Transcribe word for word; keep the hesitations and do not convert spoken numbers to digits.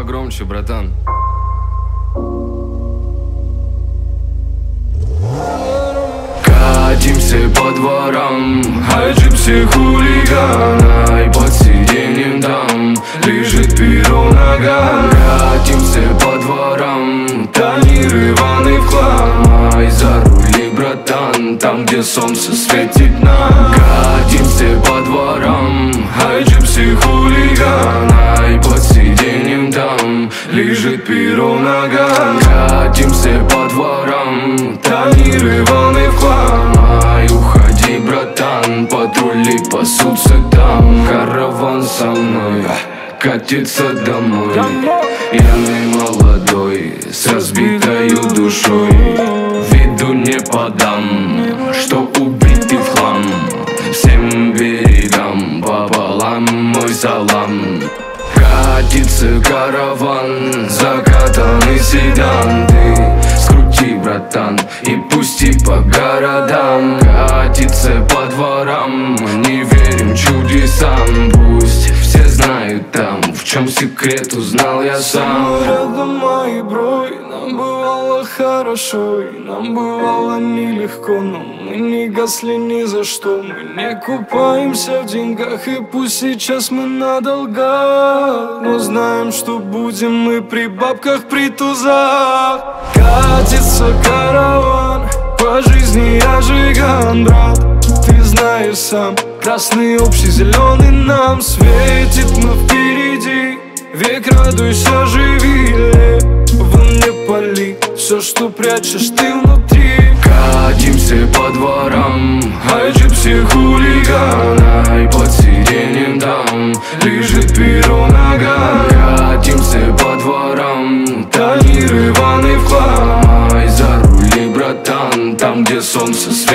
погромче, братан. Катимся по дворам, ай, джипси хулиган, ай, под сиденьем там лежит перо нога. Катимся по дворам, тониры, ванны в хлам, ай, за рули, братан, там, где солнце светит нам. Катимся по дворам, ай, джипси хулиган, ай, под сиденьем там лежит перо нога. Катимся по дворам, тониры, ванны в хлам, ай, уходи, братан, патрули пасутся там. Караван со мной катится домой, пьяный молодой, с разбитою душой. Виду не подам, что убитый в хлам. Всем берегам пополам мой салам. Катится караван, закатанный седан. Ты скрути, братан, и пусти по городам. Катится по дворам, мы не верим чудесам. Пусть все знают там, в чем секрет, узнал я сам. Рядом мои брой, нам бывало хорошо, и нам бывало нелегко, но мы не гасли ни за что. Мы не купаемся в деньгах, и пусть сейчас мы на долгах, но знаем, что будем мы при бабках, при тузах. Катится караван, по жизни я жиган, брат. Ты знаешь сам, красный общий, зеленый нам светит. Мы впереди, век радуйся, живи, вон не пали все, что прячешь ты внутри. Катимся по дворам, ай, джипси хулиган, ай, под сиденьем там лежит перо нога. Катимся по дворам, тониры, ванны в хлам, ай, за рули, братан, там, где солнце светит.